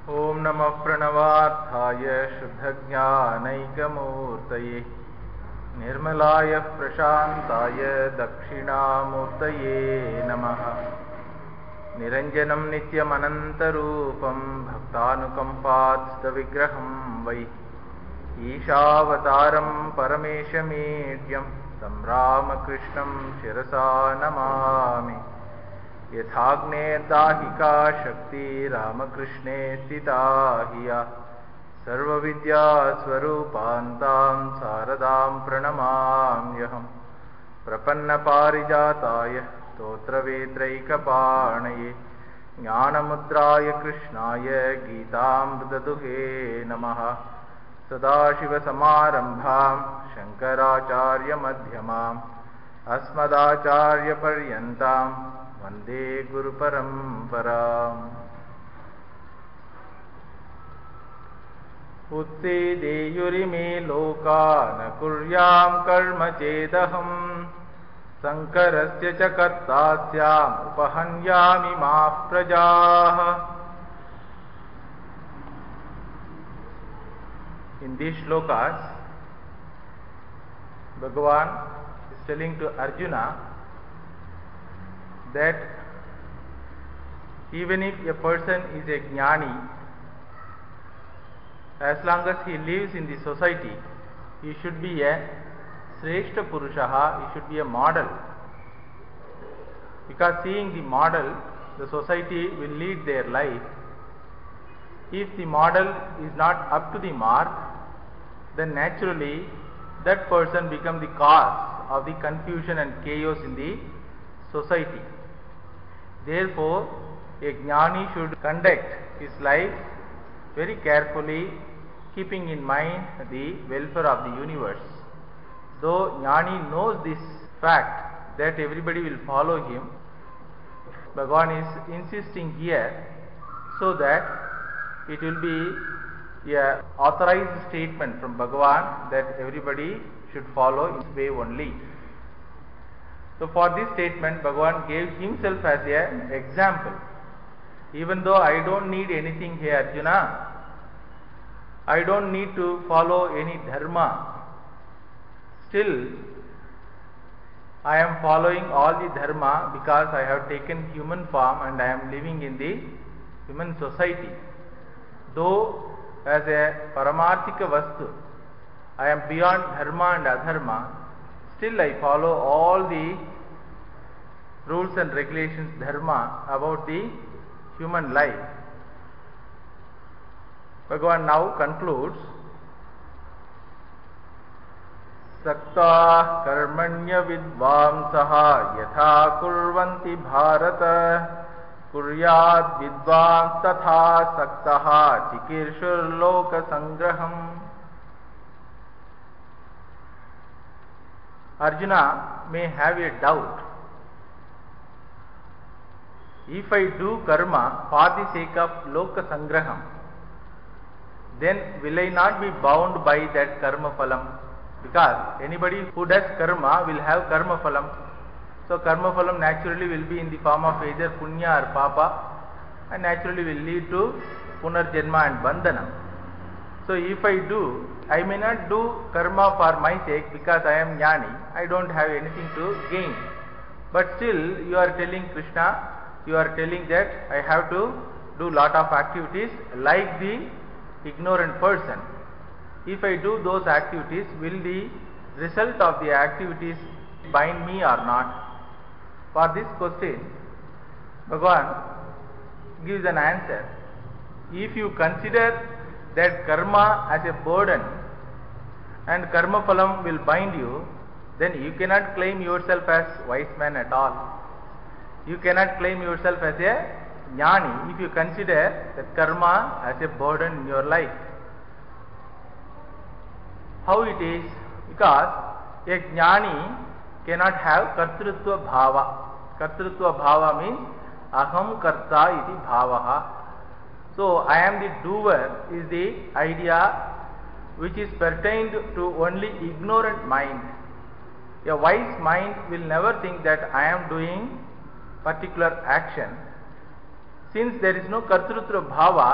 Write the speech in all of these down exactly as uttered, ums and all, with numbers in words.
ओम नमः प्रणवार्थाय शुद्धज्ञानैकमूर्तये निर्मलाय प्रशान्ताय दक्षिणामूर्तये नमः। निरञ्जनं नित्यमनन्तरूपं भक्तानुकम्पात्स्तविग्रहं वै ईशावतारं परमेशमीड्यं तं रामकृष्णं शिरसा नमामि। यथाग्नेर्दाहिका शक्ति रामकृष्णे स्थिता हिया सर्वविद्यास्वरूपान्तां शारदां प्रणमाम्यहम्। प्रपन्नपारिजाताय स्तोत्रवेत्रैकपाणये ज्ञानमुद्राय कृष्णाय गीतामृतदुहे नमः। सदाशिवसमारम्भां शङ्कराचार्यमध्यमाम् अस्मदाचार्यपर्यन्तां वन्दे गुरुपरम्पराम्। उत्सीदेयुरिमे लोका न कुर्यां कर्म चेदहं शङ्करस्य च कर्ता स्याम् उपहन्यामि माः प्रजाः। In these shlokas, Bhagavan is telling to Arjuna that even if a person is a jnani, as long as he lives in the society, he should be a Shrestha Purushaha, he should be a model. Because seeing the model, the society will lead their life. If the model is not up to the mark, then naturally that person becomes the cause of the confusion and chaos in the society. Therefore, a jnani should conduct his life very carefully, keeping in mind the welfare of the universe. Though jnani knows this fact that everybody will follow him, Bhagavan is insisting here so that it will be a authorized statement from Bhagavan that everybody should follow his way only. So for this statement, Bhagavan gave himself as an example. Even though I don't need anything here, Arjuna, I don't need to follow any dharma, still I am following all the dharma because I have taken human form and I am living in the human society. Though as a paramarthika vastu, I am beyond dharma and adharma, still I follow all the rules and regulations, dharma, about the human life. Bhagavan now concludes, Sakta karmanya vidvamsaha yatha kurvanti bharata kuryat vidvams tatha saktaha chikirshur loka sangraham. Arjuna may have a doubt. If I do karma for the sake of loka sangraham, then will I not be bound by that karma phalam? Because anybody who does karma will have karma phalam. So karma phalam naturally will be in the form of either punya or papa, and naturally will lead to punarjanma and bandhanam. So if I do, I may not do karma for my sake because I am jnani, I don't have anything to gain. But still you are telling Krishna, you are telling that I have to do lot of activities like the ignorant person. If I do those activities, will the result of the activities bind me or not? For this question, Bhagavan gives an answer. If you consider that karma as a burden and karma phalam will bind you, then you cannot claim yourself as wise man at all. You cannot claim yourself as a jnani if you consider that karma as a burden in your life. How it is? Because a jnani cannot have kartrutva bhava. Kartrutva bhava means aham karta iti bhavaha. So I am the doer is the idea which is pertained to only ignorant mind. A wise mind will never think that I am doing particular action. Since there is no kartrutva bhava,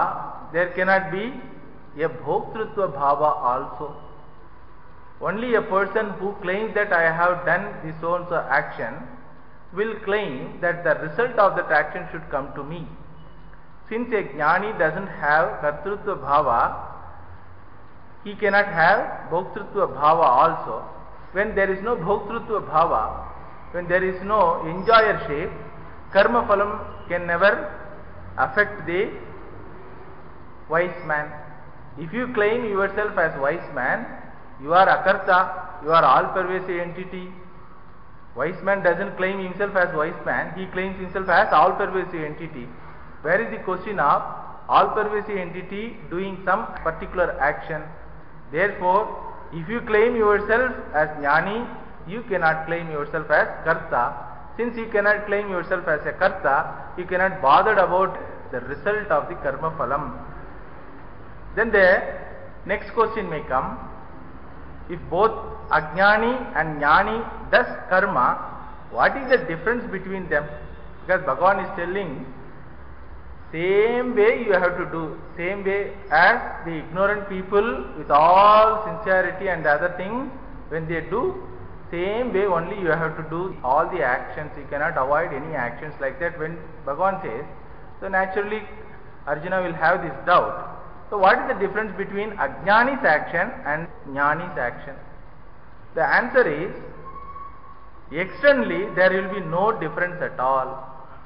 there cannot be a bhoktrutva bhava also. Only a person who claims that I have done this so and so action will claim that the result of that action should come to me. Since a jnani doesn't have kartrutva bhava, he cannot have bhoktrutva bhava also. When there is no bhoktrutva bhava, when there is no enjoyership, karma phalam can never affect the wise man. If you claim yourself as wise man, you are akarta, you are all-pervasive entity. Wise man doesn't claim himself as wise man, he claims himself as all-pervasive entity. Where is the question of all-pervasive entity doing some particular action? Therefore, if you claim yourself as jnani, you cannot claim yourself as karta. Since you cannot claim yourself as a karta, you cannot bother about the result of the karma phalam. Then the next question may come, if both ajnani and jnani does karma, what is the difference between them? Because Bhagavan is telling, same way you have to do, same way as the ignorant people with all sincerity and other things, when they do, same way only you have to do all the actions. You cannot avoid any actions like that when Bhagavan says. So naturally Arjuna will have this doubt. So what is the difference between ajnani's action and jnani's action? The answer is, externally there will be no difference at all.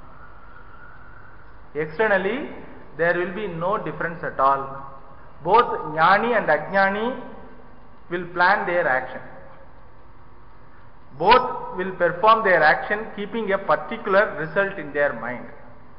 Externally there will be no difference at all. Both jnani and ajnani will plan their action. Both will perform their action keeping a particular result in their mind.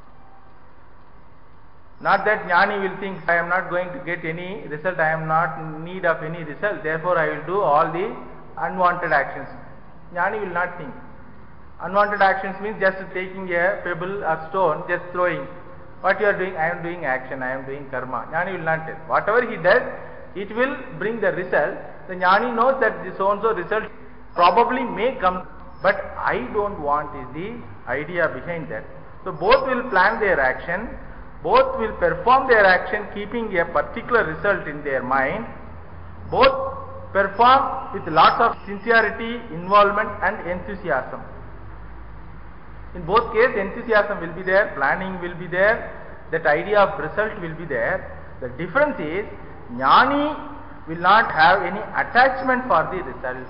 Not that jnani will think, I am not going to get any result, I am not in need of any result, therefore I will do all the unwanted actions. Jnani will not think. Unwanted actions means just taking a pebble or stone, just throwing. What you are doing? I am doing action, I am doing karma. Jnani will not tell. Whatever he does, it will bring the result. The jnani knows that the so and so result probably may come, but I don't want is the idea behind that. So both will plan their action, both will perform their action keeping a particular result in their mind, both perform with lots of sincerity, involvement and enthusiasm. In both cases enthusiasm will be there, planning will be there, that idea of result will be there. The difference is, jnani will not have any attachment for the results.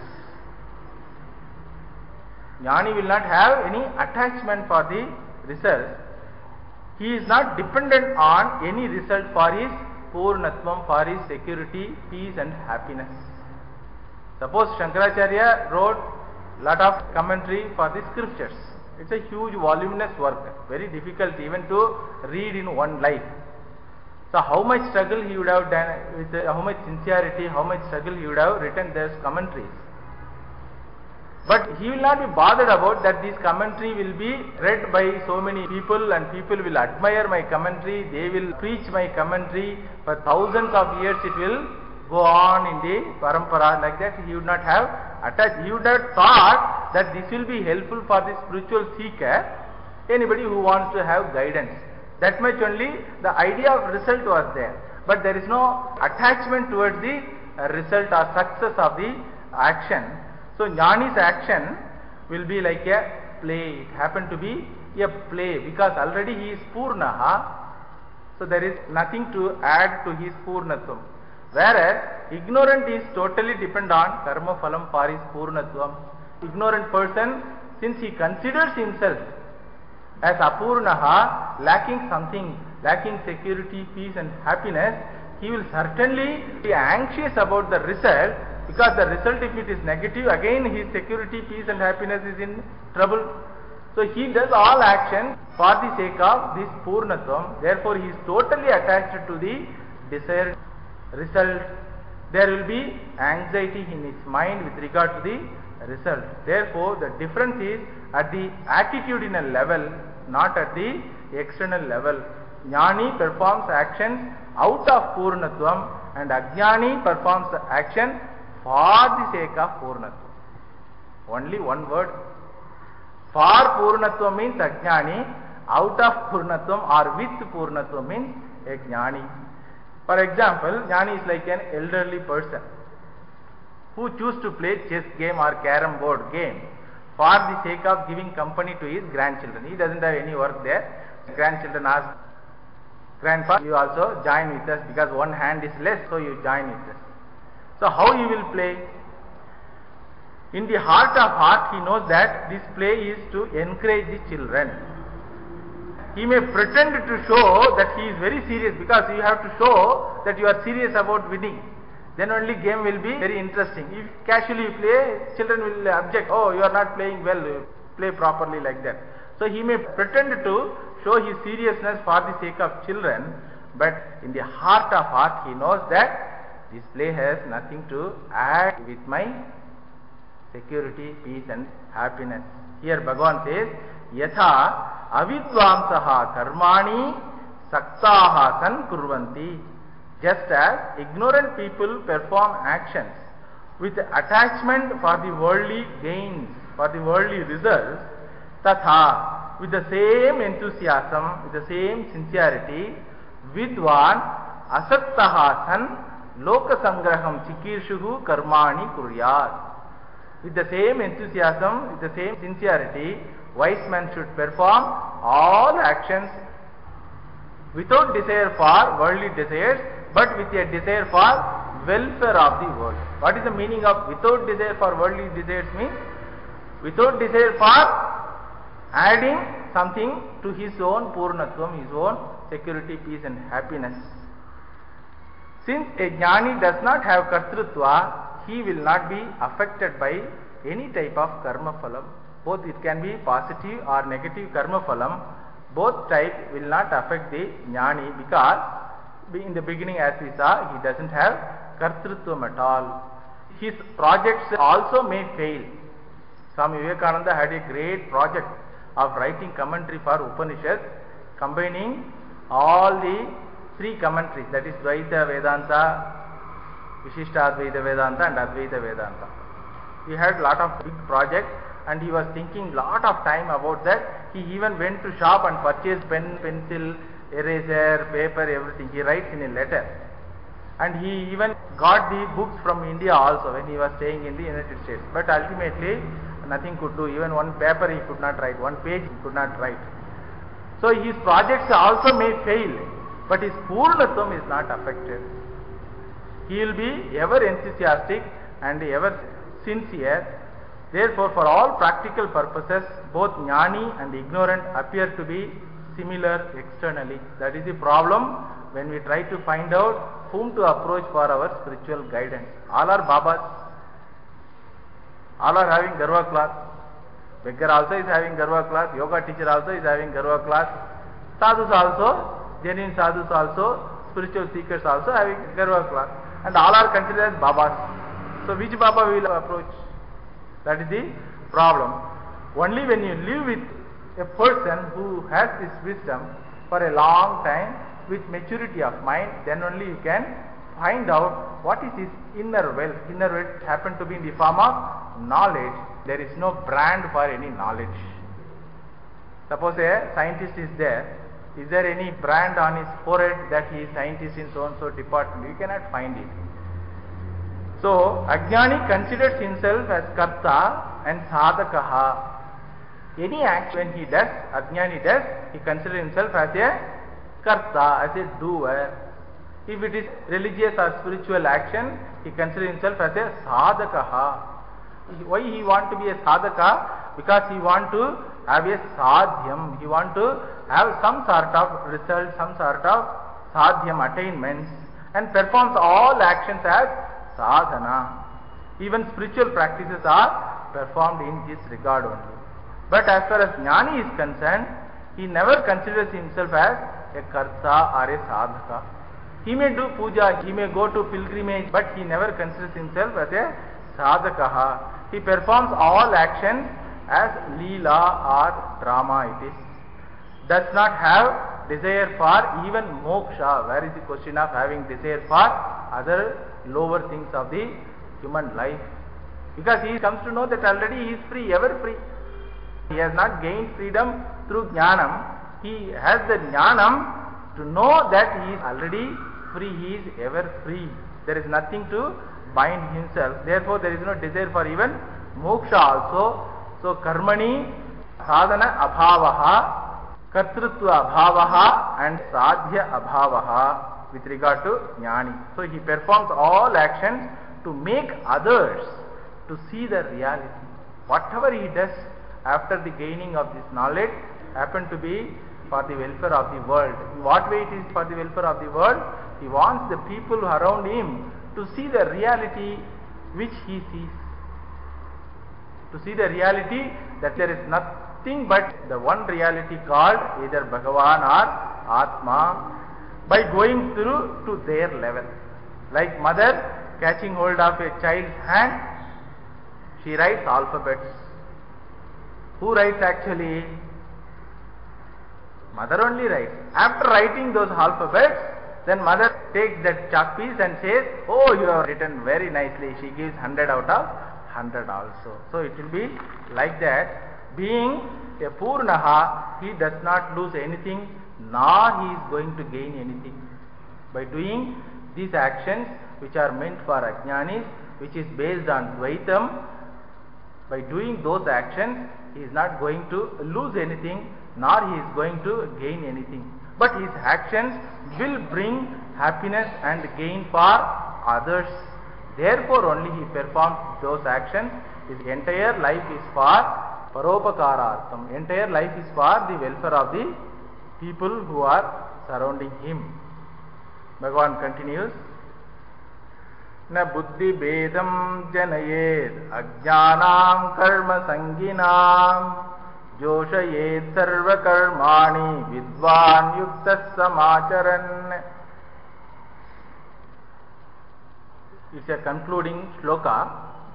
Jnani will not have any attachment for the results. He is not dependent on any result for his purnatvam, for his security, peace and happiness. Suppose Shankaracharya wrote lot of commentary for the scriptures. It's a huge voluminous work, very difficult even to read in one life. So how much struggle he would have done, with uh, how much sincerity, how much struggle he would have written those commentaries. But he will not be bothered about that this commentary will be read by so many people and people will admire my commentary, they will preach my commentary, for thousands of years it will go on in the parampara, like that. He would not have attached, he would have thought that this will be helpful for the spiritual seeker, anybody who wants to have guidance. That much only the idea of result was there, but there is no attachment towards the result or success of the action. So jnani's action will be like a play. It happened to be a play because already he is purnaha. So there is nothing to add to his purnatvam. Whereas ignorant is totally dependent on karma phalam for his purnatvam. Ignorant person, since he considers himself as apurnaha, lacking something, lacking security, peace and happiness, he will certainly be anxious about the result. Because the result, if it is negative, again his security, peace and happiness is in trouble. So he does all action for the sake of this purnatvam. Therefore he is totally attached to the desired result. There will be anxiety in his mind with regard to the result. Therefore the difference is at the attitudinal level, not at the external level. Jnani performs actions out of purnatvam and ajnani performs the action for the sake of purnatvam. Only one word. For purnatvam means ajnani, out of purnatvam or with purnatvam means a jnani. For example, Jnani is like an elderly person who chooses to play chess game or carom board game for the sake of giving company to his grandchildren. He doesn't have any work there. Grandchildren ask, "Grandpa, you also join with us because one hand is less, so you join with us." So how he will play? In the heart of heart, he knows that this play is to encourage the children. He may pretend to show that he is very serious, because you have to show that you are serious about winning. Then only game will be very interesting. If casually you play, children will object, "Oh, you are not playing well, play properly," like that. So he may pretend to show his seriousness for the sake of children, but in the heart of heart he knows that this play has nothing to add with my security, peace and happiness. Here Bhagavan says, "Yatha avidvamsaha karmani saktaha san kurvanti." Just as ignorant people perform actions with attachment for the worldly gains, for the worldly results, tatha, with the same enthusiasm, with the same sincerity, vidvan asattaha san lokasangraham chikirshuhu karmani kuryat. With the same enthusiasm, with the same sincerity, wise man should perform all actions without desire for worldly desires, but with a desire for welfare of the world. What is the meaning of without desire for worldly desires? Means without desire for adding something to his own purnatvam, his own security, peace and happiness. Since a jnani does not have kartrutva, he will not be affected by any type of karma phalam. Both it can be positive or negative karma phalam. Both types will not affect the jnani, because in the beginning, as we saw, he doesn't have kartrutvam at all. His projects also may fail. Swami Vivekananda had a great project of writing commentary for Upanishads, combining all the three commentaries, that is Dvaita Vedanta, Vishishta-Advaita Vedanta and Advaita Vedanta. He had lot of big projects and he was thinking lot of time about that. He even went to shop and purchased pen, pencil, eraser, paper, everything. He writes in a letter. And he even got the books from India also when he was staying in the United States. But ultimately nothing could do. Even one paper he could not write, one page he could not write. So his projects also may fail, but his purnatvam is not affected. He will be ever enthusiastic and ever sincere. Therefore, for all practical purposes, both jnani and ignorant appear to be similar externally. That is the problem when we try to find out whom to approach for our spiritual guidance. All are Babas. All are having Garva class. Beggar also is having Garva class. Yoga teacher also is having Garva class. Sadhus also, genuine sadhus also, spiritual seekers also having Garva class. And all are considered as Babas. So which Baba will approach? That is the problem. Only when you live with a person who has this wisdom for a long time with maturity of mind, then only you can find out what is his inner wealth. Inner wealth happen to be in the form of knowledge. There is no brand for any knowledge. Suppose a scientist is there. Is there any brand on his forehead that he is scientist in so and so department? You cannot find it. So Ajnani considers himself as Karta and Sadhakaha. Any act when he does, Ajnani does, he considers himself as a Karta, as a doer. If it is religious or spiritual action, he considers himself as a Sadhakaha. Why he want to be a Sadhaka? Because he want to have a Sadhyam. He want to have some sort of result, some sort of Sadhyam attainments, and performs all actions as Sadhana. Even spiritual practices are performed in this regard only. But as far as Jnani is concerned, he never considers himself as a Karta or a Sadhaka. He may do puja, he may go to pilgrimage, but he never considers himself as a Sadhakaha. He performs all actions as Leela or drama it is. Does not have desire for even moksha. Where is the question of having desire for other lower things of the human life? Because he comes to know that already he is free, ever free. He has not gained freedom through jnanam. He has the jnanam to know that he is already free, he is ever free. There is nothing to bind himself. Therefore, there is no desire for even moksha also. So, karmani sadhana abhavaha, kartrutva abhavaha and sadhya abhavaha with regard to jnani. So, he performs all actions to make others to see the reality. Whatever he does after the gaining of this knowledge happen to be for the welfare of the world. In what way it is for the welfare of the world? He wants the people around him to see the reality which he sees. To see the reality that there is nothing but the one reality called either Bhagavan or Atma, by going through to their level. Like mother catching hold of a child's hand, she writes alphabets. Who writes actually? Mother only writes. After writing those alphabets, then mother takes that chalk piece and says, oh, you have written very nicely. She gives one hundred out of one hundred also. So it will be like that. Being a Purnaha, he does not lose anything, nor he is going to gain anything. By doing these actions which are meant for Ajnanis, which is based on Dvaitam, by doing those actions, he is not going to lose anything, nor he is going to gain anything. But his actions will bring happiness and gain for others. Therefore only he performs those actions. His entire life is for Paropakarartham. Entire life is for the welfare of the people who are surrounding him. Bhagavan continues. Na buddhi bedam janayed ajnanam karma sanginam joshayed sarva karmani vidvan yuktas samacharan. It's a concluding shloka.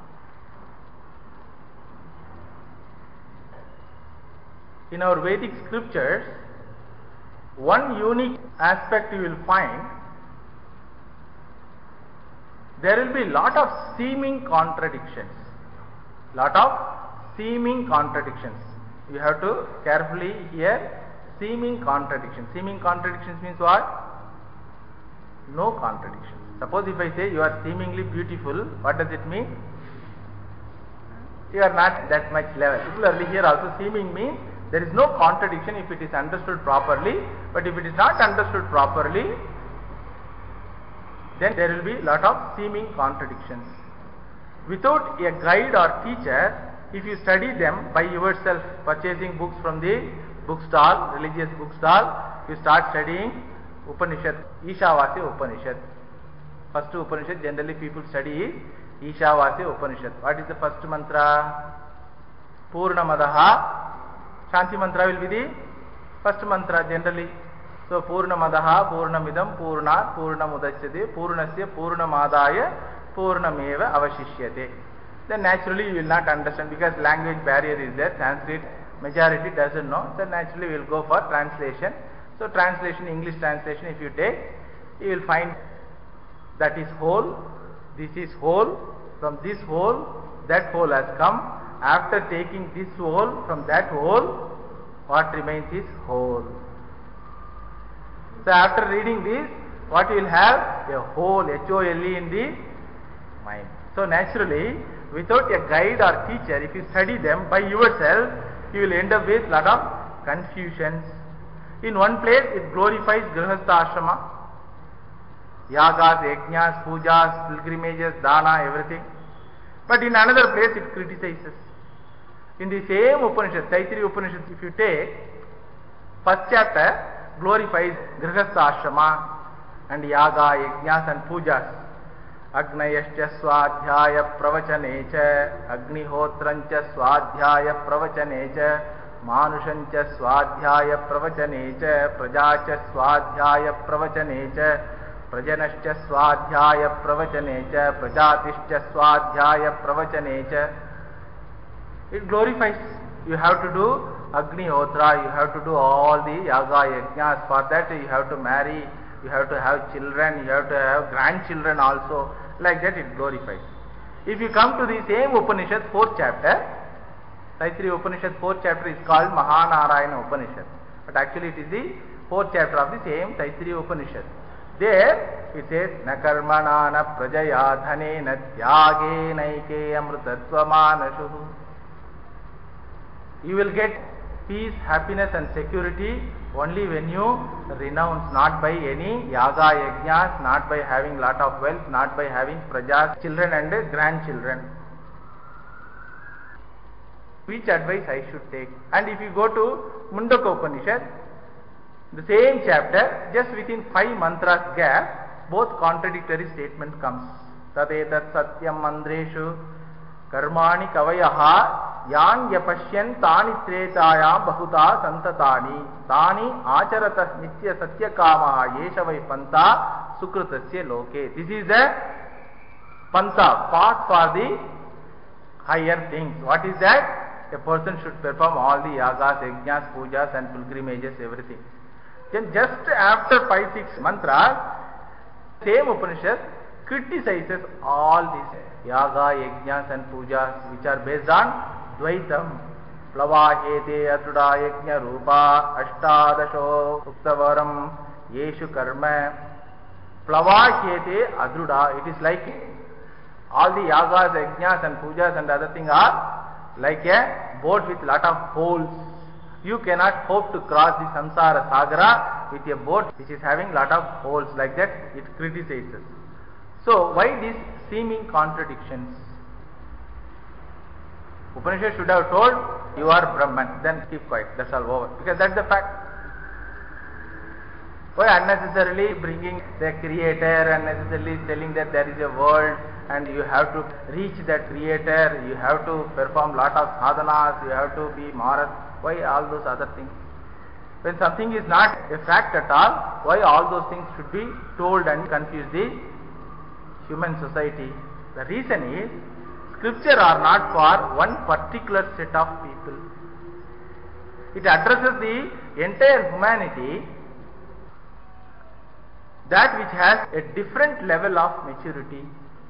In our Vedic scriptures, one unique aspect you will find, there will be lot of seeming contradictions. Lot of seeming contradictions. You have to carefully hear seeming contradictions. Seeming contradictions means what? No contradictions. Suppose if I say you are seemingly beautiful, what does it mean? You are not that much level. Similarly here also seeming means there is no contradiction if it is understood properly, but if it is not understood properly, then there will be lot of seeming contradictions. Without a guide or teacher, if you study them by yourself, purchasing books from the bookstall, religious bookstall, you start studying Upanishad, Ishavasya Upanishad. First Upanishad generally people study is Ishavasya Upanishad. What is the first mantra? Purnamadaha. Shanti mantra will be the first mantra generally. So Purnamadaha, Purnamidam, Purnat, Purnamudachyate, Purnasya, Purnamadaya, Purnameva avashishyate. Then naturally you will not understand because language barrier is there. Sanskrit majority doesn't know. So naturally we will go for translation. So translation, English translation if you take, you will find that is whole, this is whole, from this whole, that whole has come. After taking this whole from that whole, what remains is whole. So after reading this, what you will have? A whole, H O L E in the mind. So naturally, without a guide or teacher, if you study them by yourself, you will end up with lot of confusions. In one place, it glorifies Grihastha Ashrama, yagas, yajnas, pujas, pilgrimages, dana, everything. But in another place, it criticizes. In the same Upanishad, Taittiriya Upanishad, if you take, first chapter glorifies Grihastha Ashrama and yaga, yajnas and pujas. Agnayascha swadhyaya pravachane agnihotrancha swadhyaya pravachane manushancha swadhyaya pravachane prajacha swadhyaya pravachane prajanascha swadhyaya pravachane prajatischa swadhyaya pravachane. It glorifies. You have to do Agnihotra, you have to do all the yaga, yajnas. For that you have to marry, you have to have children, you have to have grandchildren also. Like that it glorifies. If you come to the same Upanishad, fourth chapter, Taittiriya Upanishad, fourth chapter is called Mahanarayana Upanishad. But actually it is the fourth chapter of the same Taittiriya Upanishad. There it says, na karmana na prajaya dhane na tyage naike amrutatva manashu. You will get peace, happiness and security only when you renounce, not by any yaga yajnas, not by having lot of wealth, not by having prajas, children and grandchildren. Which advice I should take? And if you go to Mundaka Upanishad, the same chapter, just within five mantras gap, both contradictory statement comes. Tadetat satyam mandreshu karmani kavayaha yan yapashyan tani tretayam bahuta santatani tani acharata nitya satya kamaha yeshavai panta sukrutasya loke. This is the panta, path for the higher things. What is that? A person should perform all the yagas, yajnas, pujas and pilgrimages, everything. Then just after five, six mantras, same Upanishad criticizes all these yaga, yajnas and pujas which are based on Dvaitam. Plavahete atuda yajna rupa ashtadasho uktavaram yeshu karma. Plavahete adruda. It is like all the yagas, yajnas and pujas and other things are like a boat with lot of holes. You cannot hope to cross the samsara sagara with a boat which is having lot of holes. Like that it criticizes. So why these seeming contradictions? Upanishad should have told you are Brahman, then keep quiet, that's all over, because that's the fact. Why unnecessarily bringing the creator, unnecessarily telling that there is a world and you have to reach that creator, you have to perform lot of sadhanas, you have to be maras. Why all those other things? When something is not a fact at all, why all those things should be told and confuse the human society? The reason is, scripture are not for one particular set of people. It addresses the entire humanity, that which has a different level of maturity.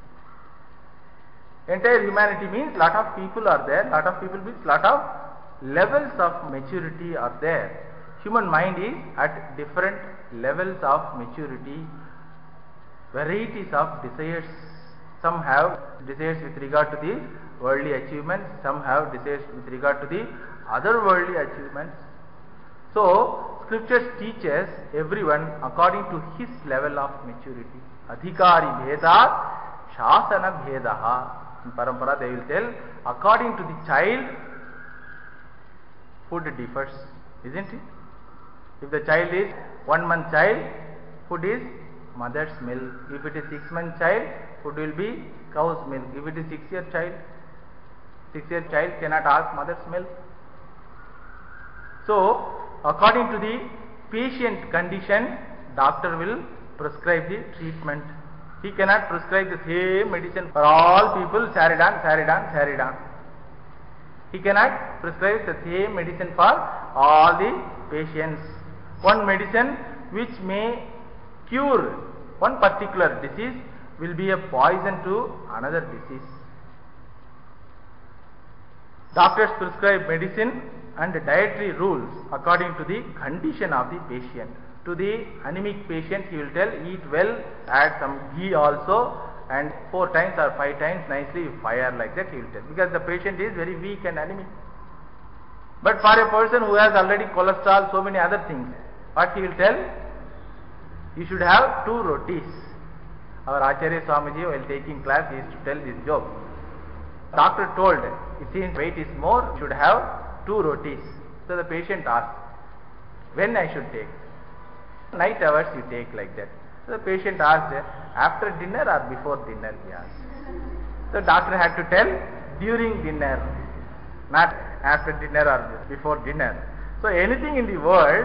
Entire humanity means lot of people are there, lot of people means lot of levels of maturity are there. Human mind is at different levels of maturity, varieties of desires. Some have desires with regard to the worldly achievements, some have desires with regard to the other worldly achievements. So, scriptures teaches everyone according to his level of maturity. Adhikari bheda, shasana bhedaha. In Parampara they will tell, according to the child, food differs, isn't it? If the child is one month child, food is mother's milk. If it is six month child, food will be cow's milk. If it is six year child, six year child cannot ask mother's milk. So, according to the patient condition, doctor will prescribe the treatment. He cannot prescribe the same medicine for all people, Saridan, Saridan, Saridan. He cannot prescribe the same medicine for all the patients. One medicine which may cure one particular disease will be a poison to another disease. Doctors prescribe medicine and dietary rules according to the condition of the patient. To the anemic patient, he will tell, eat well, add some ghee also, and four times or five times nicely fire, like that he will tell, because the patient is very weak and anemic. But for a person who has already cholesterol, so many other things, what he will tell? You should have two rotis. Our Acharya Swamiji, while taking class, he used to tell this joke. Doctor told, it seems weight is more, should have two rotis. So the patient asked, when I should take? Night hours you take, like that. So the patient asked, after dinner or before dinner? He asked. So doctor had to tell, during dinner, not after dinner or before dinner. So anything in the world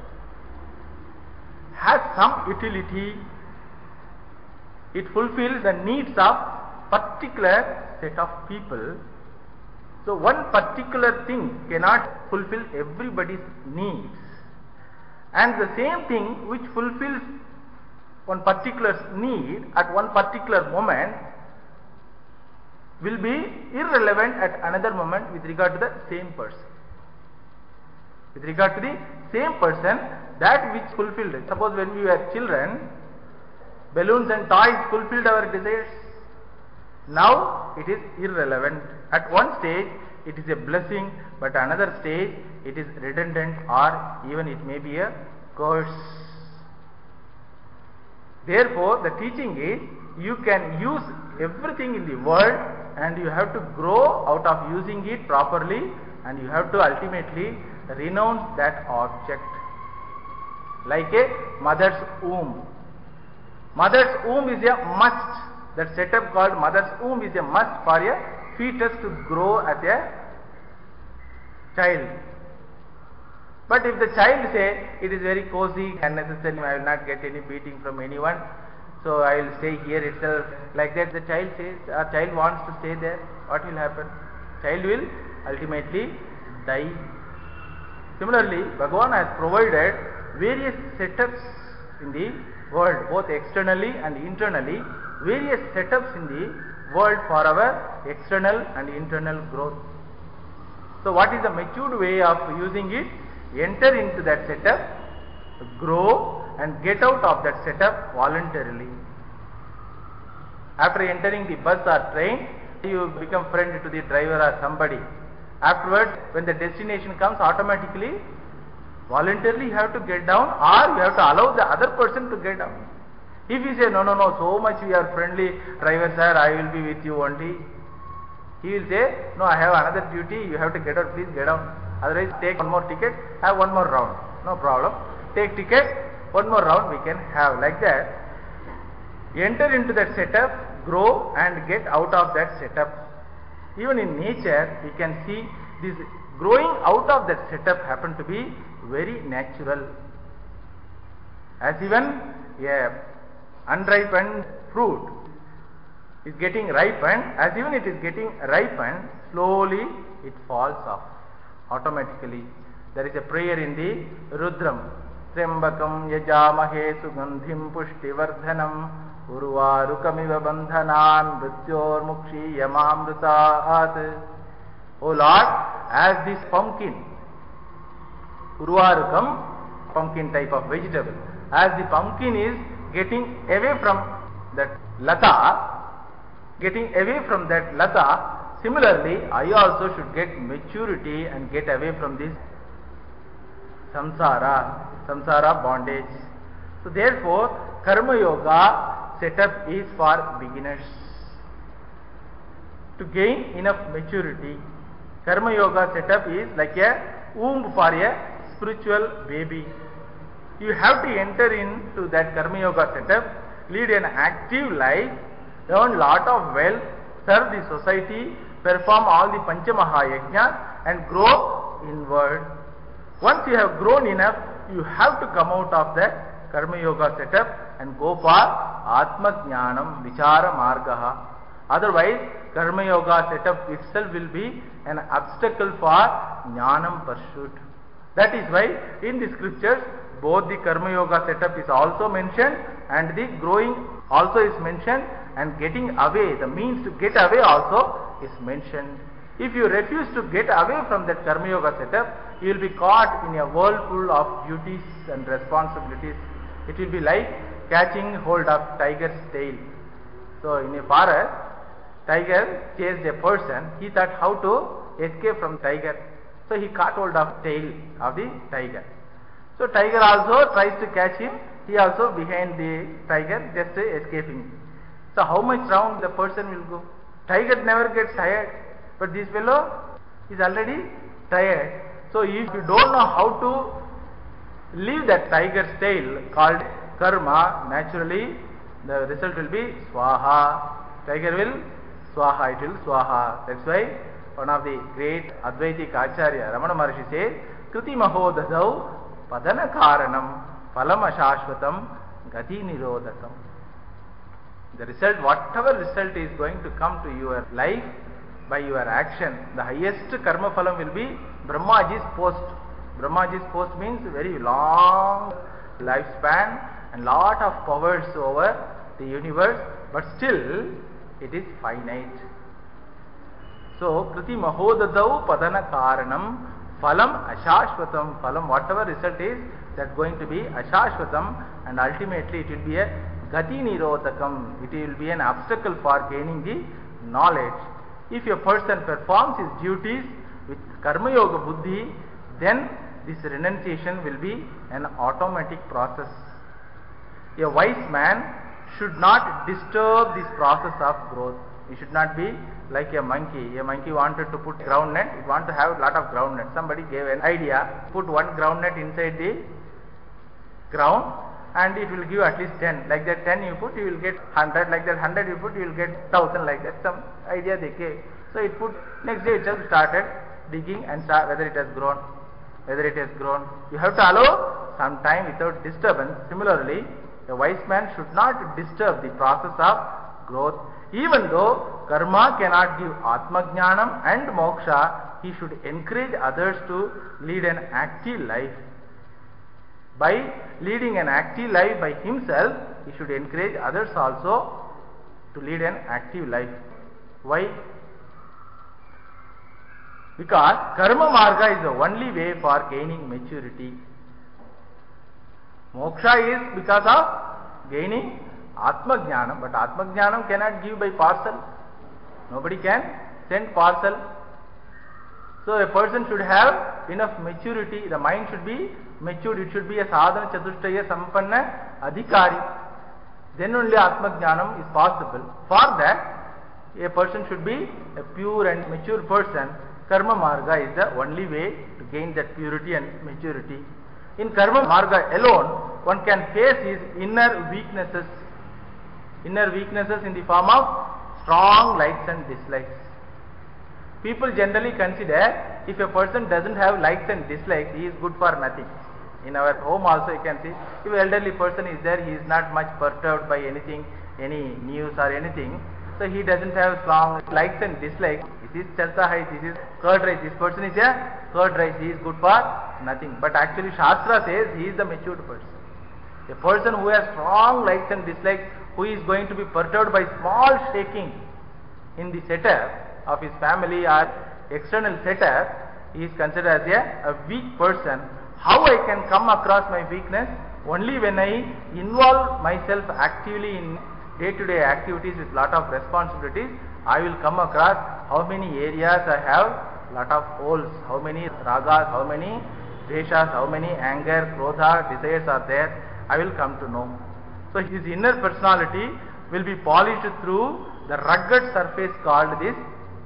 has some utility. It fulfills the needs of particular set of people. So one particular thing cannot fulfill everybody's needs. And the same thing which fulfills one particular need at one particular moment will be irrelevant at another moment with regard to the same person. With regard to the same person, that which fulfilled. Suppose when we were children, balloons and toys fulfilled our desires. Now it is irrelevant. At one stage it is a blessing, but another stage it is redundant, or even it may be a curse. Therefore, the teaching is you can use everything in the world and you have to grow out of using it properly, and you have to ultimately renounce that object. Like a mother's womb. Mother's womb is a must. That setup called mother's womb is a must for a fetus to grow as a child. But if the child say it is very cozy and necessary, I will not get any beating from anyone, so I will stay here itself, like that the child says, a child wants to stay there, what will happen? Child will ultimately die. Similarly, Bhagavan has provided various setups in the world, both externally and internally, various setups in the world for our external and internal growth. So what is the matured way of using it? Enter into that setup, grow and get out of that setup voluntarily. After entering the bus or train, you become friend to the driver or somebody. Afterwards, when the destination comes, automatically, voluntarily you have to get down, or you have to allow the other person to get down. If you say, no, no, no, so much we are friendly, driver sir, I will be with you only. He will say, no, I have another duty, you have to get out, please get down. Otherwise, take one more ticket, have one more round. No problem. Take ticket, one more round we can have. Like that. Enter into that setup, grow and get out of that setup. Even in nature, we can see this growing out of that setup happen to be very natural. As even a unripened fruit is getting ripened, as even it is getting ripened, slowly it falls off automatically. There is a prayer in the Rudram. Trembakam yajamahe sugandhim pushtivardhanam urvarukamiva bandhanan mrityor mukshi yamamritaat. O Lord, as this pumpkin, urvarukam, pumpkin type of vegetable, as the pumpkin is getting away from that lata, getting away from that lata, similarly, I also should get maturity and get away from this samsara, samsara bondage. So therefore, Karma Yoga setup is for beginners. To gain enough maturity, Karma Yoga setup is like a womb for a spiritual baby. You have to enter into that Karma Yoga setup, lead an active life, earn lot of wealth, serve the society, perform all the Panchamaha Yajna and grow inward. Once you have grown enough, you have to come out of that Karma Yoga setup and go for Atma Jnanam, Vichara Margaha. Otherwise, Karma Yoga setup itself will be an obstacle for Jnanam pursuit. That is why in the scriptures, both the Karma Yoga setup is also mentioned and the growing also is mentioned, and getting away, the means to get away also is mentioned. If you refuse to get away from that Karma Yoga setup, you will be caught in a whirlpool of duties and responsibilities. It will be like catching hold of tiger's tail. So in a forest, tiger chased a person. He thought how to escape from tiger. So he caught hold of tail of the tiger. So tiger also tries to catch him. He also behind the tiger, just escaping. So how much round the person will go? Tiger never gets tired, but this fellow is already tired. So if you don't know how to leave that tiger's tail called karma, naturally the result will be swaha. Tiger will swaha, it will swaha. That's why one of the great Advaitic Acharya, Ramana Maharshi says, Kriti mahodadau padana karanam phalam ashashvatam gati nirodhakam. The result, whatever result is going to come to your life by your action, the highest karma phalam will be Brahmaji's post. Brahmaji's post means very long lifespan and lot of powers over the universe, but still it is finite. So, Kriti mahodadau padana karanam phalam ashashvatam. Phalam, whatever result is, that's going to be ashashvatam, and ultimately it will be a gati nirodhakam. It will be an obstacle for gaining the knowledge. If a person performs his duties with karma yoga buddhi, then this renunciation will be an automatic process. A wise man should not disturb this process of growth. He should not be like a monkey. A monkey wanted to put ground net, it wants to have a lot of ground net. Somebody gave an idea, put one ground net inside the ground and it will give at least ten. Like that ten you put, you will get one hundred. Like that one hundred you put, you will get one thousand. Like that some idea they gave. So it put, next day itself started digging and saw whether it has grown. Whether it has grown. You have to allow some time without disturbance. Similarly, a wise man should not disturb the process of growth. Even though karma cannot give Atma Jnanam and Moksha, he should encourage others to lead an active life. By leading an active life by himself, he should encourage others also to lead an active life. Why? Because karma marga is the only way for gaining maturity. Moksha is because of gaining Atma Jnanam, but Atma Jnanam cannot give by parcel. Nobody can send parcel. So a person should have enough maturity. The mind should be matured. It should be a sadhana chatushtaya sampanna adhikari. Then only Atma Jnanam is possible. For that, a person should be a pure and mature person. Karma marga is the only way to gain that purity and maturity. In karma marga alone, one can face his inner weaknesses. Inner weaknesses in the form of strong likes and dislikes. People generally consider if a person doesn't have likes and dislikes, he is good for nothing. In our home also you can see, if an elderly person is there, he is not much perturbed by anything, any news or anything. So he doesn't have strong likes and dislikes. This is chalta hai, this is curd rice, this person is a curd rice, he is good for nothing. But actually Shastra says he is the matured person. A person who has strong likes and dislikes, who is going to be perturbed by small shaking in the setup of his family or external setup, he is considered as a, a weak person. How I can come across my weakness? Only when I involve myself actively in day-to-day activities with lot of responsibilities, I will come across how many areas I have lot of holes, how many ragas, how many dveshas, how many anger, krodha, desires are there. I will come to know. So his inner personality will be polished through the rugged surface called this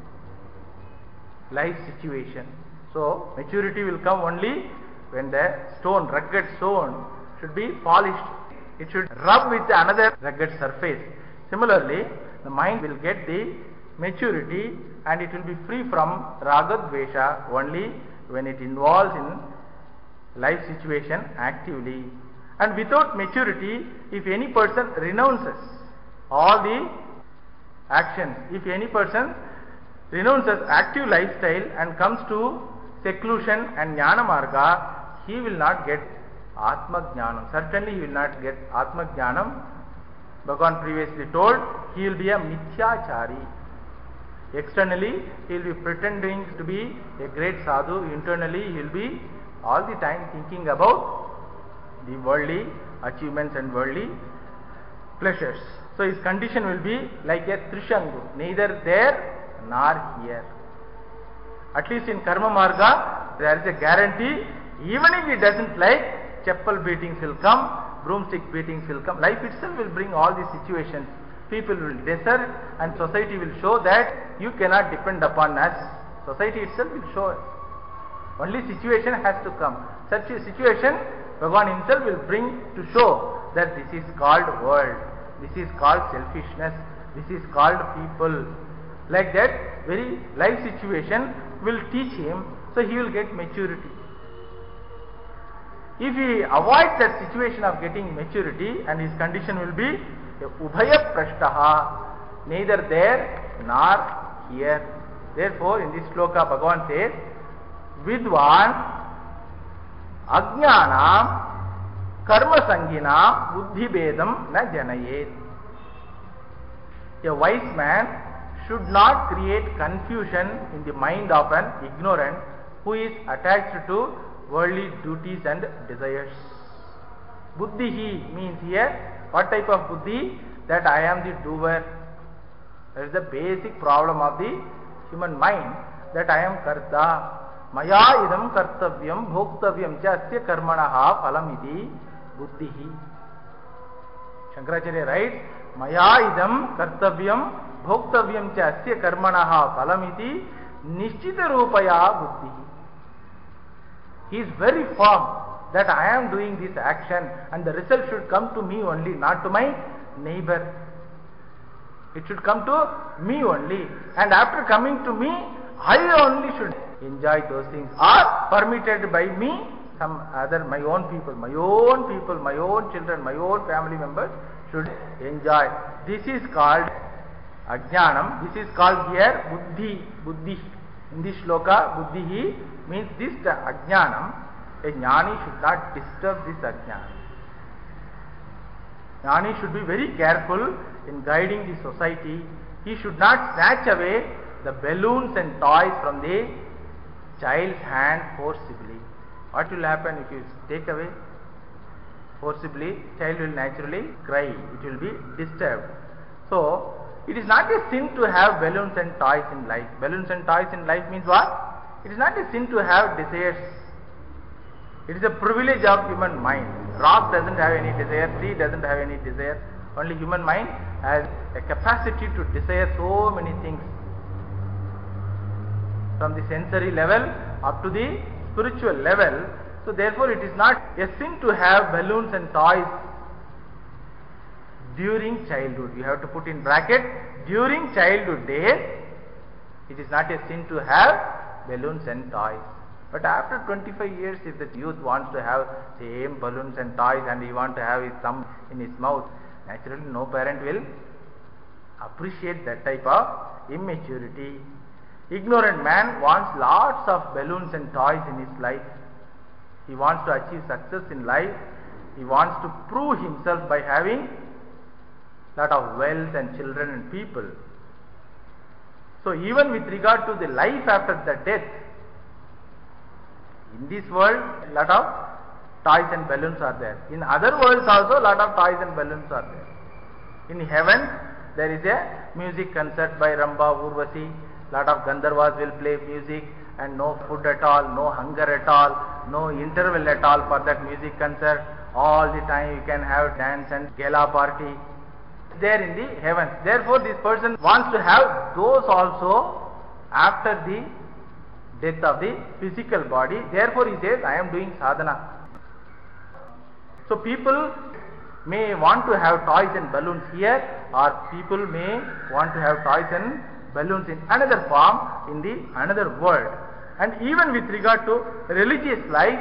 life situation. So maturity will come only when the stone, rugged stone should be polished. It should rub with another rugged surface. Similarly, the mind will get the maturity and it will be free from raga dvesha only when it involves in life situation actively. And without maturity, if any person renounces all the actions, if any person renounces active lifestyle and comes to seclusion and jnana marga, he will not get Atma Jnanam. Certainly he will not get Atma Jnanam. Bhagavan previously told, he will be a mithyachari. Externally, he will be pretending to be a great sadhu. Internally, he will be all the time thinking about the worldly achievements and worldly pleasures. So his condition will be like a trishangu, neither there nor here. At least in karma marga, there is a guarantee, even if he doesn't like, chappal beatings will come, broomstick beatings will come. Life itself will bring all these situations. People will desert and society will show that you cannot depend upon us. Society itself will show us. Only situation has to come. Such a situation, Bhagavan himself will bring to show that this is called world, this is called selfishness, this is called people. Like that, very life situation will teach him, so he will get maturity. If he avoids that situation of getting maturity, and his condition will be ubhaya prashtaha, neither there nor here. Therefore, in this sloka, Bhagavan says, Vidwan Ajnanam Karma Sangina Buddhi Bedam Na Janayet. A wise man should not create confusion in the mind of an ignorant who is attached to worldly duties and desires. Buddhihi means here, what type of buddhi? That I am the doer. That is the basic problem of the human mind, that I am karta. Maya idam kartavyam bhoktavyam cha asya karmanaha phalamiti buddhihi. Shankaracharya writes, Maya idam kartavyam bhoktavyam cha asya karmanaha phalamiti nishchita rupaya buddhihi. He is very firm that I am doing this action and the result should come to me only, not to my neighbor. It should come to me only, and after coming to me, I only should enjoy those things, or permitted by me, some other, my own people, my own people, my own children, my own family members should enjoy. This is called ajnanam. This is called here buddhi. Buddhi. In this shloka, buddhihi means this ajnanam. A jnani should not disturb this ajnana. Jnani should be very careful in guiding the society. He should not snatch away the balloons and toys from the child's hand forcibly. What will happen if you take away forcibly? Child will naturally cry. It will be disturbed. So, it is not a sin to have balloons and toys in life. Balloons and toys in life means what? It is not a sin to have desires. It is a privilege of human mind. Rock doesn't have any desire, tree doesn't have any desire. Only human mind has a capacity to desire so many things. From the sensory level up to the spiritual level. So therefore it is not a sin to have balloons and toys during childhood. You have to put in bracket, during childhood days, it is not a sin to have balloons and toys. But after twenty-five years, if the youth wants to have same balloons and toys and he wants to have his thumb in his mouth, naturally no parent will appreciate that type of immaturity. Ignorant man wants lots of balloons and toys in his life. He wants to achieve success in life. He wants to prove himself by having lot of wealth and children and people. So even with regard to the life after the death, in this world, lot of toys and balloons are there. In other worlds also, lot of toys and balloons are there. In heaven, there is a music concert by Ramba Urvasi. Lot of Gandharvas will play music, and no food at all, no hunger at all, no interval at all for that music concert. All the time you can have dance and gala party there in the heavens. Therefore, this person wants to have those also after the death of the physical body. Therefore he says, I am doing sadhana. So people may want to have toys and balloons here, or people may want to have toys and balloons in another form, in the another world. And even with regard to religious life,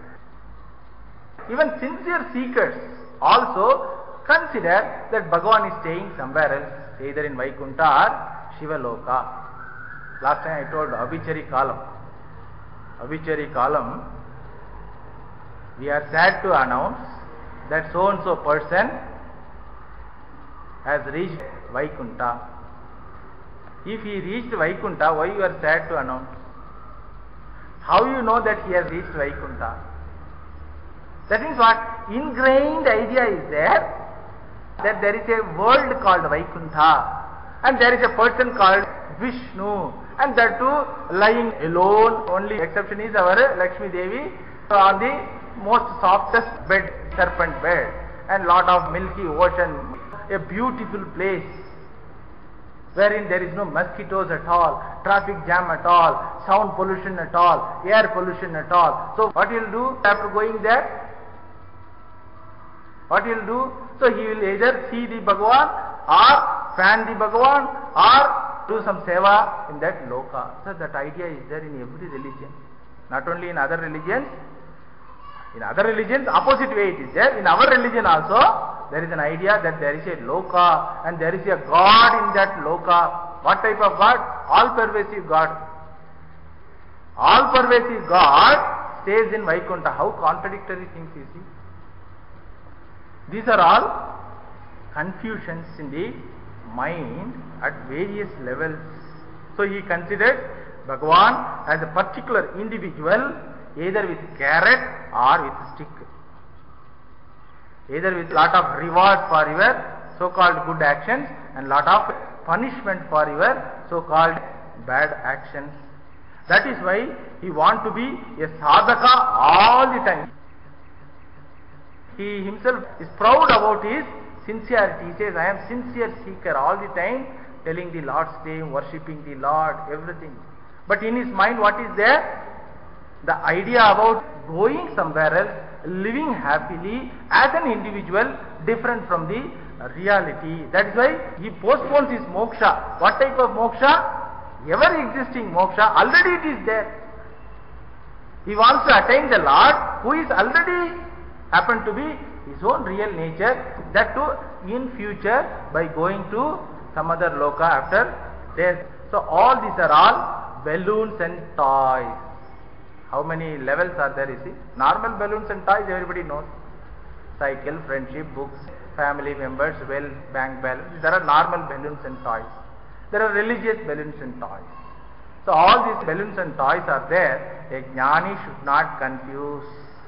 even sincere seekers also consider that Bhagavan is staying somewhere else, either in Vaikuntha or Shiva Loka. Last time I told Abhichari Kalam. Abhichari Kalam, we are sad to announce that so and so person has reached Vaikuntha. If he reached Vaikuntha, why you are sad to announce? How you know that he has reached Vaikuntha? That means what? Ingrained idea is there that there is a world called Vaikuntha and there is a person called Vishnu, and that too lying alone. Only exception is our Lakshmi Devi on the most softest bed, serpent bed, and lot of milky ocean, a beautiful place wherein there is no mosquitoes at all, traffic jam at all, sound pollution at all, air pollution at all. So what he will do after going there? What he will do? So he will either see the Bhagavan or fan the Bhagavan or do some seva in that loka. So that idea is there in every religion. Not only in other religions. In other religions, opposite way it is there. In our religion also, there is an idea that there is a loka and there is a God in that loka. What type of God? All-pervasive God. All-pervasive God stays in Vaikuntha. How contradictory things you see. These are all confusions in the mind at various levels. So he considered Bhagavan as a particular individual, either with carrot or with stick. either with lot of reward for your so-called good actions and lot of punishment for your so-called bad actions. That is why he want to be a sadhaka all the time. He himself is proud about his sincerity. He says, I am sincere seeker all the time, telling the Lord's name, worshipping the Lord, everything. But in his mind what is there? The idea about going somewhere else, living happily as an individual, different from the reality. That is why he postpones his moksha. What type of moksha? Ever existing moksha, already it is there. He wants to attain the Lord who is already happened to be his own real nature, that too in future by going to some other loka after death. So all these are all balloons and toys. How many levels are there, you see? Normal balloons and toys everybody knows. Cycle, friendship, books, family members, wealth, bank balance. There are normal balloons and toys. There are religious balloons and toys. So all these balloons and toys are there. A jnani should not confuse.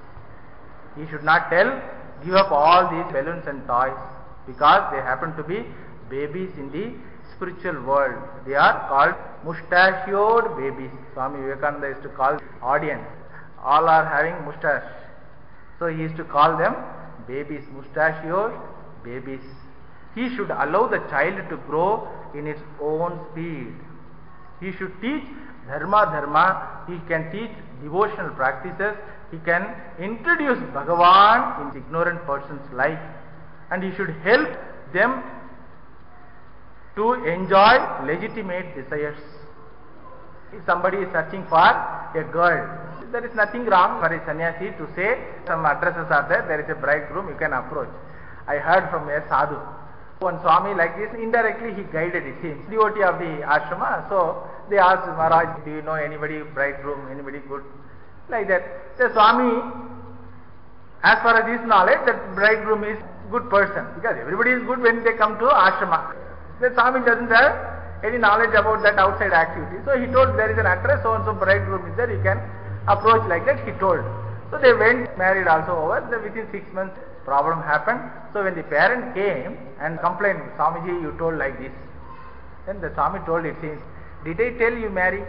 He should not tell, give up all these balloons and toys, because they happen to be babies in the spiritual world. They are called mustachioed babies. Swami Vivekananda used to call audience. All are having mustache. So he used to call them babies, mustachioed babies. He should allow the child to grow in its own speed. He should teach dharma dharma. He can teach devotional practices. He can introduce Bhagavan in the ignorant person's life, and he should help them to enjoy legitimate desires. If somebody is searching for a girl, there is nothing wrong for a sannyasi to say some addresses are there, there is a bridegroom, you can approach. I heard from a sadhu. One Swami like this, indirectly he guided it. He is devotee of the ashrama, so they asked Maharaj, do you know anybody bridegroom, anybody good? Like that. The Swami, as far as his knowledge, that bridegroom is good person, because everybody is good when they come to ashrama. The Swami doesn't have any knowledge about that outside activity. So he told there is an address, so and so bridegroom is there, you can approach like that, he told. So they went, married also over. Then within six months problem happened. So when the parent came and complained, Swamiji, you told like this. Then the Swami told, it seems, did I tell you marry?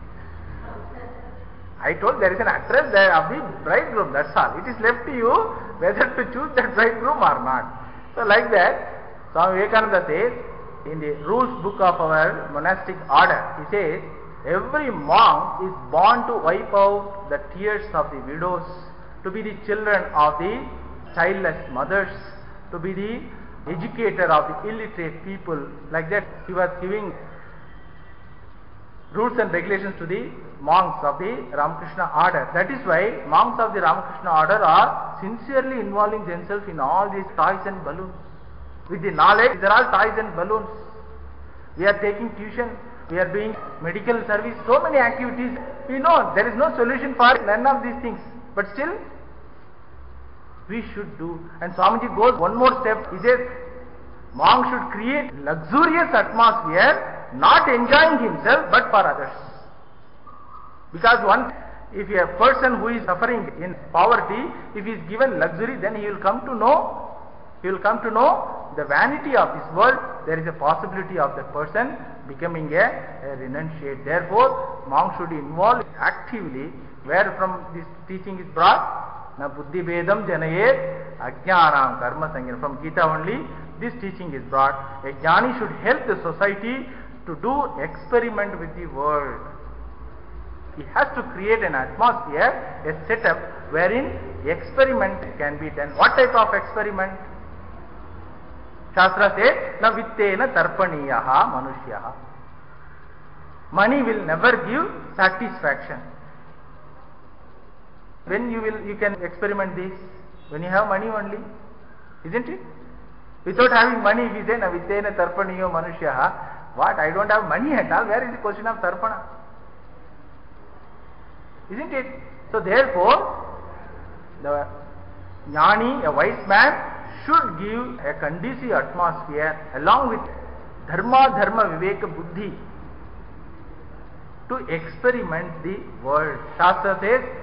I told there is an address there of the bridegroom, that's all. It is left to you whether to choose that bridegroom or not. So like that, Swami Vivekananda says, in the rules book of our monastic order, he says, every monk is born to wipe out the tears of the widows, to be the children of the childless mothers, to be the educator of the illiterate people. Like that, he was giving rules and regulations to the monks of the Ramakrishna order. That is why monks of the Ramakrishna order are sincerely involving themselves in all these toys and balloons. With the knowledge, they are all toys and balloons. We are taking tuition, we are doing medical service, so many activities. We know there is no solution for none of these things, but still we should do. And Swamiji goes one more step. He says, monk should create luxurious atmosphere, not enjoying himself but for others. Because once, if a person who is suffering in poverty, if he is given luxury, then he will come to know, he will come to know the vanity of this world. There is a possibility of that person becoming a, a renunciate. Therefore, monk should involve actively. Where from this teaching is brought? Na buddhi bedam janayet ajnanam karma sangam. From Gita only this teaching is brought. A jnani should help the society to do experiment with the world. He has to create an atmosphere, a setup wherein experiment can be done. What type of experiment? Shastra says, na vittena tarpaniyaha manushyaha. Money will never give satisfaction. When you will, you can experiment this? When you have money only, isn't it? Without having money, if you say, na vittena tarpaniyo manushyaha, what? I don't have money at all. Where is the question of tarpana? Isn't it? So therefore, the jnani, a wise man, should give a conducive atmosphere along with dharma, dharma, viveka, buddhi to experiment the world. Shastra says,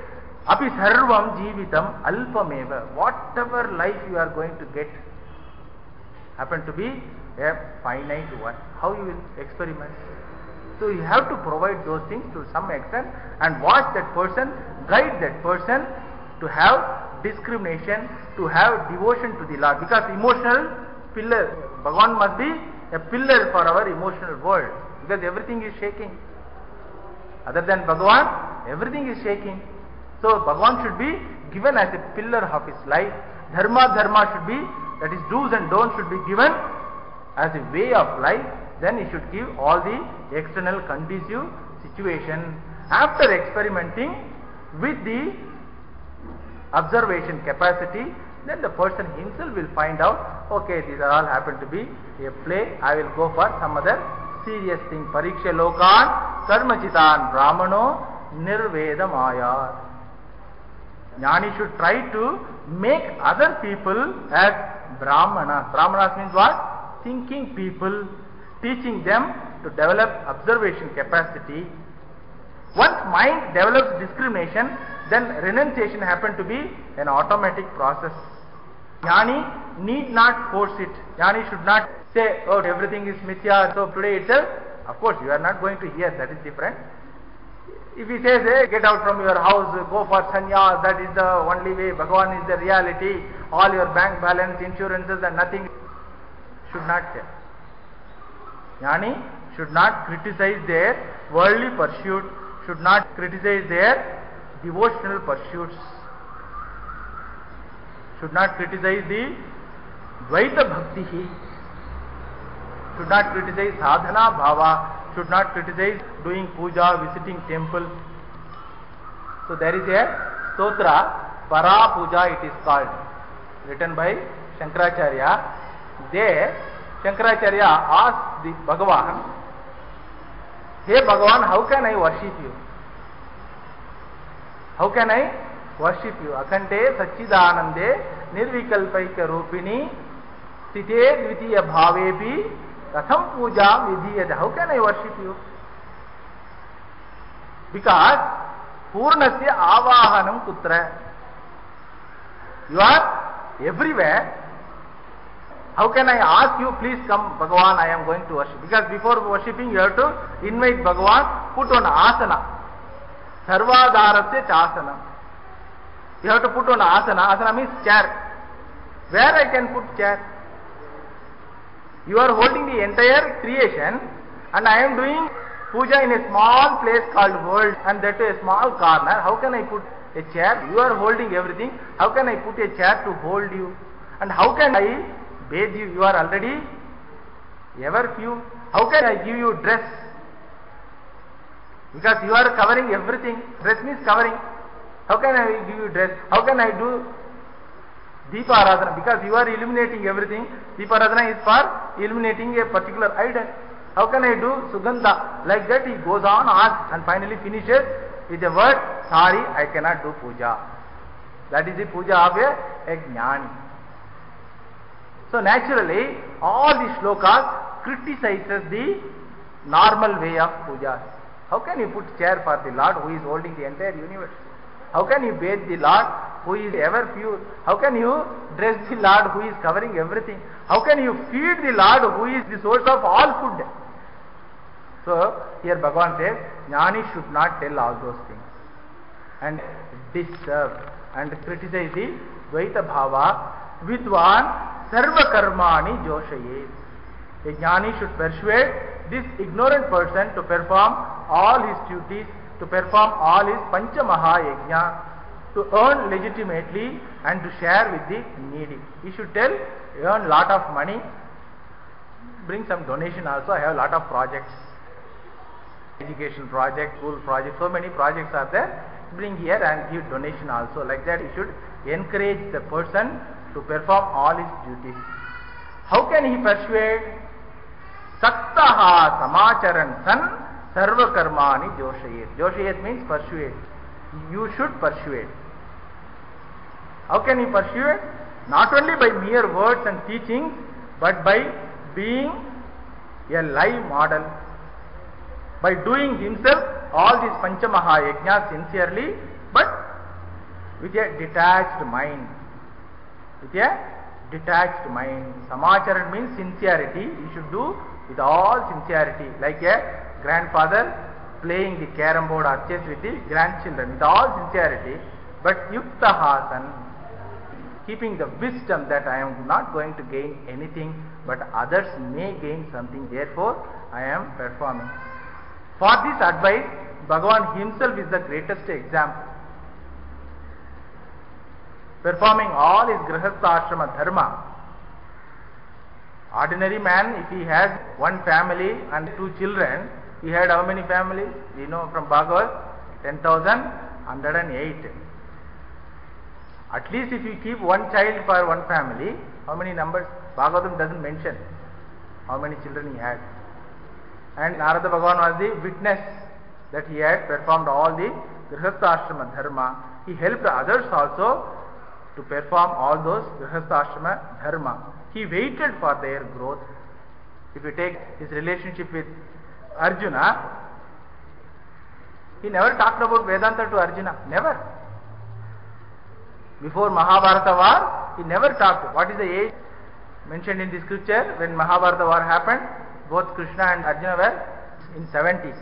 Api sarvam jeevitam alpameva. Whatever life you are going to get happen to be a finite one. How you will experiment? So you have to provide those things to some extent and watch that person, guide that person to have discrimination, to have devotion to the Lord. Because emotional pillar, Bhagavan must be a pillar for our emotional world. Because everything is shaking. Other than Bhagavan, everything is shaking. So Bhagavan should be given as a pillar of his life. Dharma, dharma should be, that is do's and don'ts should be given as a way of life. Then he should give all the external conducive situation. After experimenting with the observation capacity, then the person himself will find out, okay, these are all happen to be a play, I will go for some other serious thing. Pariksha lokan karmachitan brahmano nirvedam ayat. Jnani should try to make other people as brahmanas. Brahmanas means what? Thinking people, teaching them to develop observation capacity. Once mind develops discrimination, then renunciation happen to be an automatic process. Jnani need not force it. Jnani should not say, oh, everything is mithya, so today itself, of course you are not going to hear, that is different. If he says, hey, get out from your house, go for sannyas, that is the only way, Bhagavan is the reality, all your bank balance, insurances and nothing, should not say. Jnani should not criticize their worldly pursuit, should not criticize their devotional pursuits, should not criticize the Dvaita Bhakti, should not criticize sadhana bhava, should not criticize doing puja, visiting temple. So there is a stotra, Para Puja it is called, written by Shankaracharya. There Shankaracharya asked the Bhagavan, hey Bhagavan, how can I worship you? How can I worship you? Akhante Sachidanande Nirvikalpaika Rupini Site Dvitiya Bhavepi Katham Puja Vidhiyate. How can I worship you? Because Purnasya Avahanam Kutra. You are everywhere. How can I ask you, please come Bhagavan, I am going to worship? Because before worshipping you have to invite Bhagavan, put on asana. Sarvadarasya chasana. You have to put on asana. Asana means chair. Where I can put chair? You are holding the entire creation and I am doing puja in a small place called world and that to a small corner. How can I put a chair? You are holding everything. How can I put a chair to hold you? And how can I bathe you? You are already ever few. How can I give you dress? Because you are covering everything. Dress means covering. How can I give you dress? How can I do Deepa Aradhana? Because you are illuminating everything. Deepa Aradhana is for illuminating a particular idol. How can I do Sugandha? Like that he goes on, asks and finally finishes with the word, sorry, I cannot do puja. That is the puja of a, a jnani. So naturally, all the shlokas criticizes the normal way of puja. How can you put chair for the Lord who is holding the entire universe? How can you bathe the Lord who is ever pure? How can you dress the Lord who is covering everything? How can you feed the Lord who is the source of all food? So here Bhagavan says, Jnani should not tell all those things and disturb and criticize the Dvaita Bhava. Vidwan sarva karmani joshayet. A Jnani should persuade this ignorant person to perform all his duties, to perform all his Pancha Maha Yajna, to earn legitimately and to share with the needy. He should tell, earn lot of money, bring some donation also. I have lot of projects, education project, school project, so many projects are there. Bring here and give donation also. Like that he should encourage the person to perform all his duties. How can he persuade? Saktaha samacharan san sarva karmani joshayet. Joshayet means persuade. You should persuade. How can he persuade? Not only by mere words and teachings, but by being a live model. By doing himself all these Pancha Maha Yajnas sincerely, but with a detached mind. With a detached mind. Samacharan means sincerity. You should do with all sincerity, like a grandfather playing the carom board or chess with the grandchildren with all sincerity, but yuktahasan, keeping the wisdom that I am not going to gain anything, but others may gain something, therefore I am performing. For this advice, Bhagavan himself is the greatest example. Performing all his grihastha ashrama dharma. Ordinary man, if he has one family and two children, he had how many families? We know from Bhagavad, ten thousand one hundred eight. At least if you keep one child for one family, how many numbers? Bhagavatam doesn't mention how many children he had. And Narada Bhagavan was the witness that he had performed all the grihastha ashrama dharma. He helped others also to perform all those grihastha ashrama dharma. He waited for their growth. If you take his relationship with Arjuna, he never talked about Vedanta to Arjuna. Never. Before Mahabharata war, he never talked. What is the age mentioned in the scripture? When Mahabharata war happened, both Krishna and Arjuna were in seventies.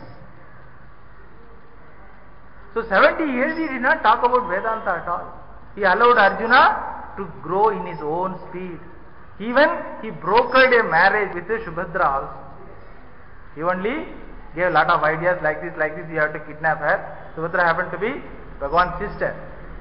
So seventy years he did not talk about Vedanta at all. He allowed Arjuna to grow in his own speed. Even he brokered a marriage with Subhadra also. He only gave a lot of ideas like this, like this, you have to kidnap her. Subhadra happened to be Bhagavan's sister.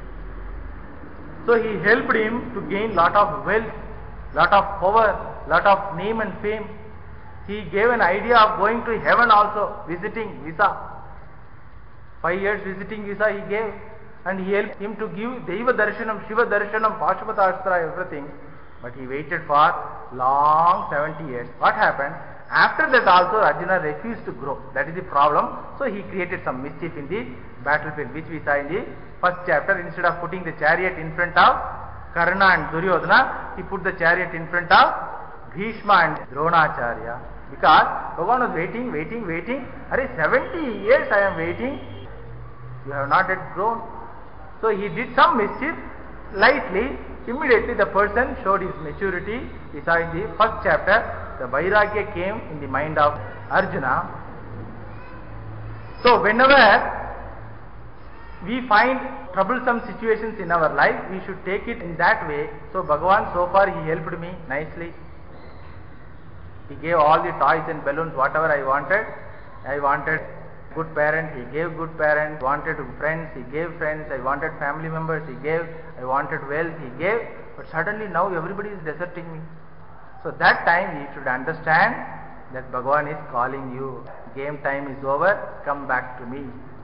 So he helped him to gain lot of wealth, lot of power, lot of name and fame. He gave an idea of going to heaven also, visiting visa. Five years visiting visa he gave, and he helped him to give Deva Darshanam, Shiva Darshanam, Pashupata Astra, everything. But he waited for long seventy years. What happened? After that also Arjuna refused to grow. That is the problem. So he created some mischief in the battlefield, which we saw in the first chapter. Instead of putting the chariot in front of Karna and Duryodhana, he put the chariot in front of Bhishma and Dronacharya. Because Bhagavan was waiting, waiting, waiting. Are seventy years I am waiting. You have not yet grown. So he did some mischief lightly. Immediately the person showed his maturity. We saw in the first chapter, the Vairagya came in the mind of Arjuna. So whenever we find troublesome situations in our life, we should take it in that way. So Bhagavan, so far he helped me nicely. He gave all the toys and balloons, whatever I wanted. I wanted good parent, he gave good parents. Wanted friends, he gave friends. I wanted family members, he gave. I wanted wealth, he gave. But suddenly now everybody is deserting me. So that time you should understand that Bhagavan is calling you. Game time is over, come back to me.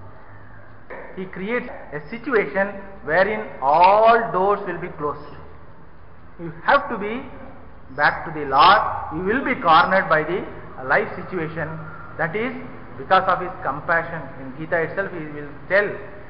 He creates a situation wherein all doors will be closed. You have to be back to the Lord. You will be cornered by the life situation. That is because of his compassion. In Gita itself he will tell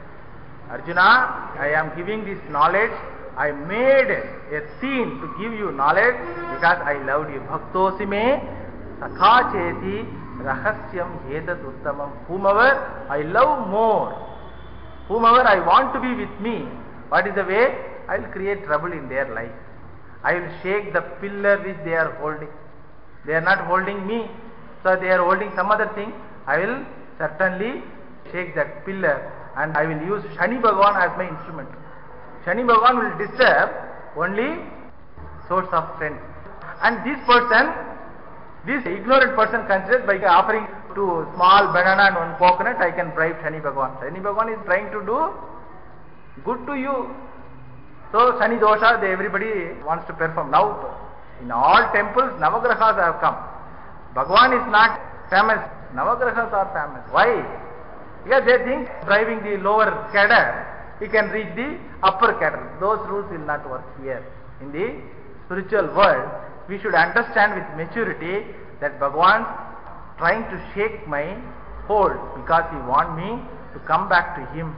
Arjuna, I am giving this knowledge. I made a scene to give you knowledge because I loved you. Bhaktosi me sakha cheti rahasyam hetat uttamam. Whomever I love more, whomever I want to be with me, what is the way? I will create trouble in their life. I will shake the pillar which they are holding. They are not holding me, so they are holding some other thing. I will certainly shake that pillar, and I will use Shani Bhagavan as my instrument. Shani Bhagavan will disturb only source of strength. And this person, this ignorant person considers by offering two small banana and one coconut, I can bribe Shani Bhagavan. Shani Bhagavan is trying to do good to you. So Shani Dosha, they, everybody wants to perform. Now in all temples, Navagrahas have come. Bhagavan is not famous. Navagrahas are famous. Why? Because they think driving the lower cadre, he can reach the upper cadre. Those rules will not work here. In the spiritual world, we should understand with maturity that Bhagavan is trying to shake my hold because he wants me to come back to him.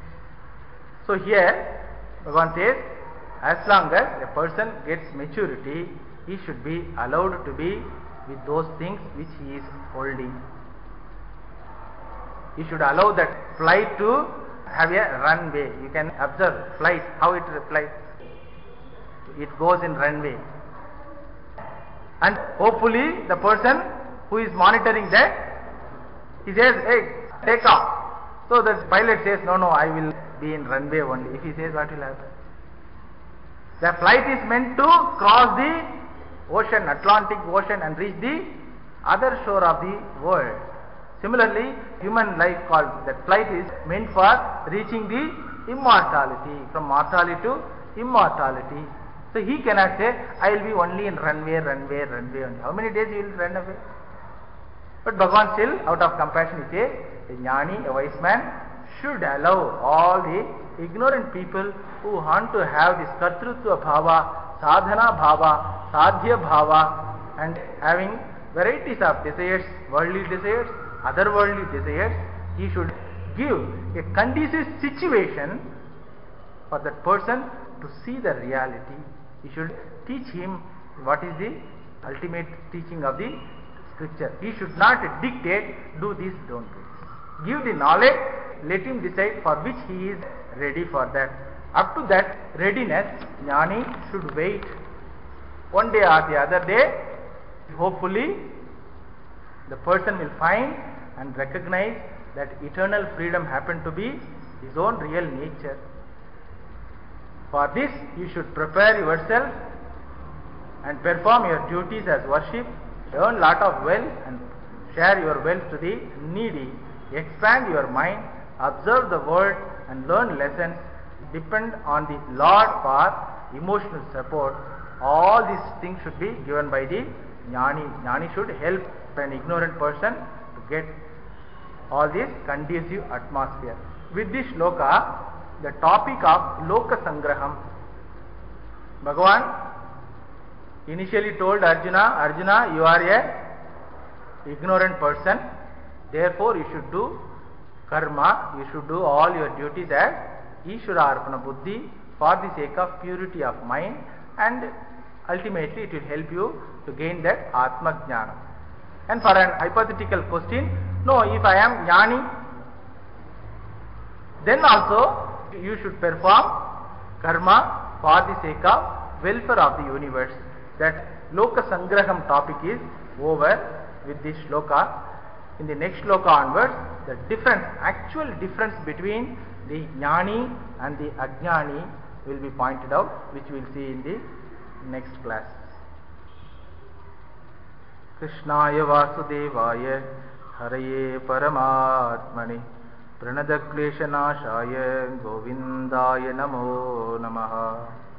So here, Bhagavan says, as long as a person gets maturity, he should be allowed to be with those things which he is holding. He should allow that flight to have a runway. You can observe flight, how it flies. It goes in runway. And hopefully the person who is monitoring that, he says, hey, take off. So the pilot says, no, no, I will be in runway only. If he says, what will happen? The flight is meant to cross the ocean, Atlantic Ocean, and reach the other shore of the world. Similarly, human life called that flight is meant for reaching the immortality, from mortality to immortality. So he cannot say, I will be only in runway, runway, runway only. How many days you will run away? But Bhagavan still, out of compassion, he says, a jnani, a wise man, should allow all the ignorant people who want to have this kartrutva bhava, sadhana bhava, sadhya bhava, and having varieties of desires, worldly desires, otherworldly desires, he should give a conducive situation for that person to see the reality. He should teach him what is the ultimate teaching of the scripture. He should not dictate, do this, don't do this. Give the knowledge, let him decide for which he is ready for that. Up to that readiness, jnani should wait. One day or the other day, hopefully, the person will find and recognize that eternal freedom happened to be his own real nature. For this, you should prepare yourself and perform your duties as worship, earn lot of wealth and share your wealth to the needy, expand your mind, observe the world and learn lessons, depend on the Lord for emotional support. All these things should be given by the jnani. Jnani should help an ignorant person to get all this conducive atmosphere. With this shloka, the topic of Loka Sangraham, Bhagavan initially told Arjuna, Arjuna, you are a ignorant person, therefore you should do karma, you should do all your duties as Ishvara Arpana Buddhi for the sake of purity of mind, and ultimately it will help you to gain that Atma Jnana. And for an hypothetical question, no, if I am jnani, then also you should perform karma for the sake of welfare of the universe. That Loka Sangraham topic is over with this shloka. In the next shloka onwards, the difference, actual difference between the jnani and the ajnani will be pointed out, which we will see in the next class. Krishnaya Vasudevaya Haraye Paramatmani Pranadakleshanashaya Govindaya Namo Namaha.